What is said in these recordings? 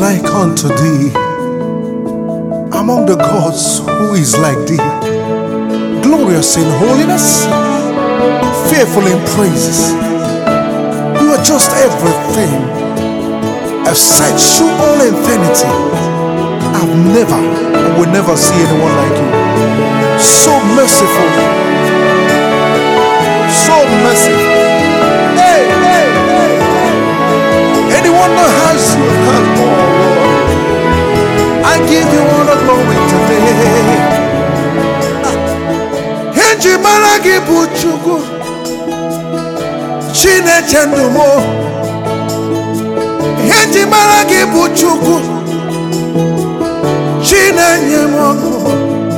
like unto thee? Among the gods, who is like thee? Glorious in holiness, fearful in praises. You are just everything. I've searched through all infinity. I've never and will never see anyone like you. So merciful. So merciful. Hey, hey, hey. Anyone that has you has more, Lord. I give you all the glory today. Henji maragi buchugu Chine chendumo Henji maragi buchugu Chine nyemogo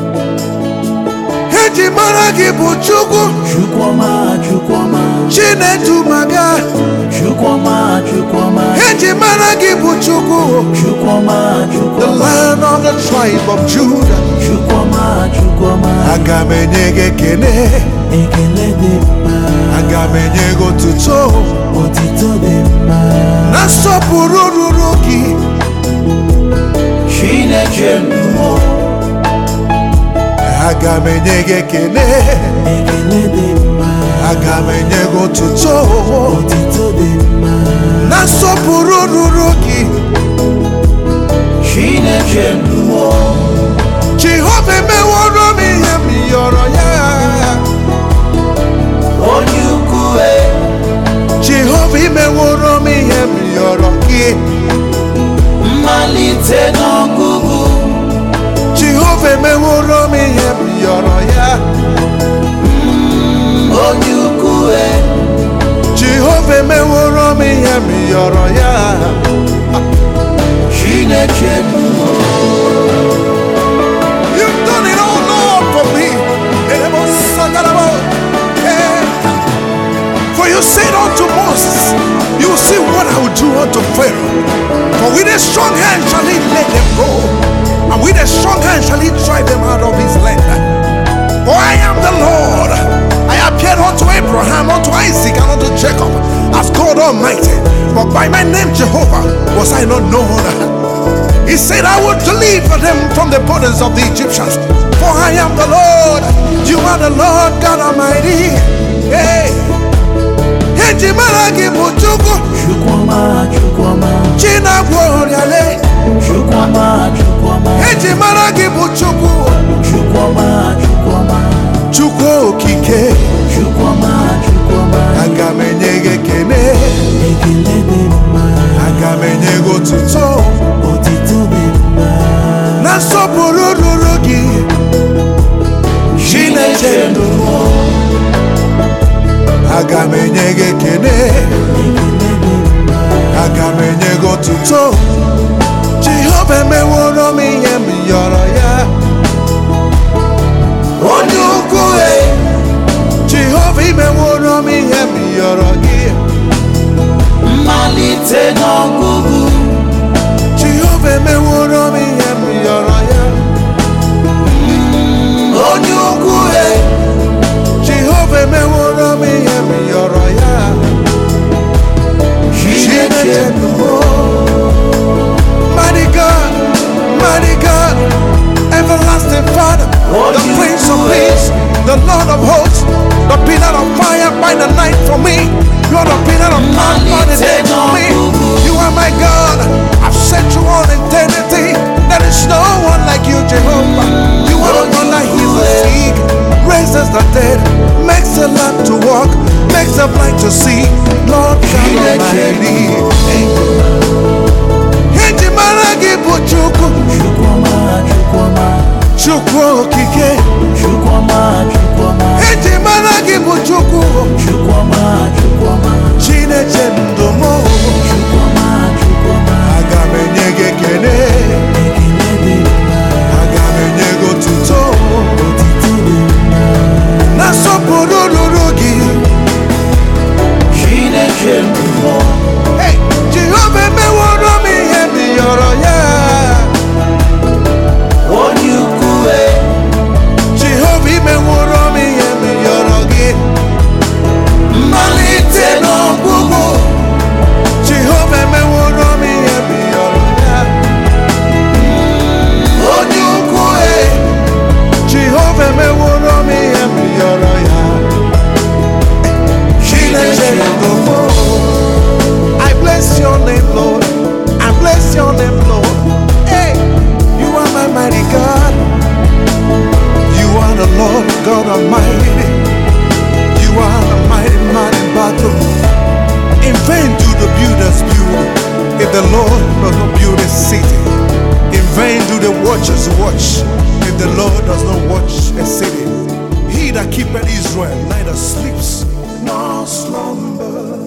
Henji maragi buchugu Chukwama Chine tumaga Chukwama Henji maragi buchugu Chukwama The Lion of the tribe of Judah Chukwama Agamenyege kene Ekele dị mma Agamenyege otuto Otito dị mma Nasọpụrụ ruru gị Chineke ndumo Agamenyege kene Ekele dị mma Agamenyege otuto Otito dị mma Nasọpụrụ ruru gị Chineke ndumo Jehova emeworo m ihe m yọrọ ya Onye ukwu Jehova imeworo m ihe m yọrọ gị Mmalite n'ọgụgụ Jehova emeworo m ihe m yọrọ ya Onye ukwu Jehova emeworo m ihe m yọrọ ya Chineke ndumo You've done it all, Lord, for me. For you said unto Moses, you will see what I will do unto Pharaoh. For with a strong hand shall he let them go, and with a strong hand shall he drive them out of his land. For I am the Lord. I appeared unto Abraham, unto Isaac, and unto Jacob as God Almighty. But by my name Jehovah was I not known. He said, I will deliver them from the burdens of the Egyptians. For I am the Lord. You are the Lord God Almighty. Hey. Henji maragi buchugu. Chukwama China gworiale. Chukwama Henji maragi buchugu. Chukwama Chukwu okike. Chukwama Agamenyege kene. Ekele dị mma Agamenyege otuto. Otito dị mma Nasọpụrụ ruru gị. Chineke ndumo Agamenyege kene. Ekele dị mma Agamenyege otuto. Jehova emeworo m ihe m yọrọ ya. Onye ukwu Jehova imeworo m ihe m yọrọ gị. Mmalite n'ọgụgụ Jehova emeworo m ihe m yọrọ ya. Onye ukwu Jehova emeworo m ihe m yọrọ ya. Chineke ndumo Mighty God, everlasting Father, the Prince of Peace, the Lord of hosts, the pillar of fire by the night for me. You are the pillar of fire by the day for me. You are my God. I've set you on eternity. There is no one like you, Jehovah. You are the one that heals the sick, raises the dead, makes the lame to walk, makes the blind to see. Lord God Almighty. Henji maragi buchugu. Chukwu okike. Henji maragi buchugu. Chineke ndumo. Agamenyege kene. Agamenyege otuto. Nasọpụrụ ruru gị. Chineke ndumo Hey, Jehova emeworo m ihe m yọrọ ya. Onye ukwu watchers watch if the Lord does not watch a city? He that keepeth Israel neither sleeps nor slumber.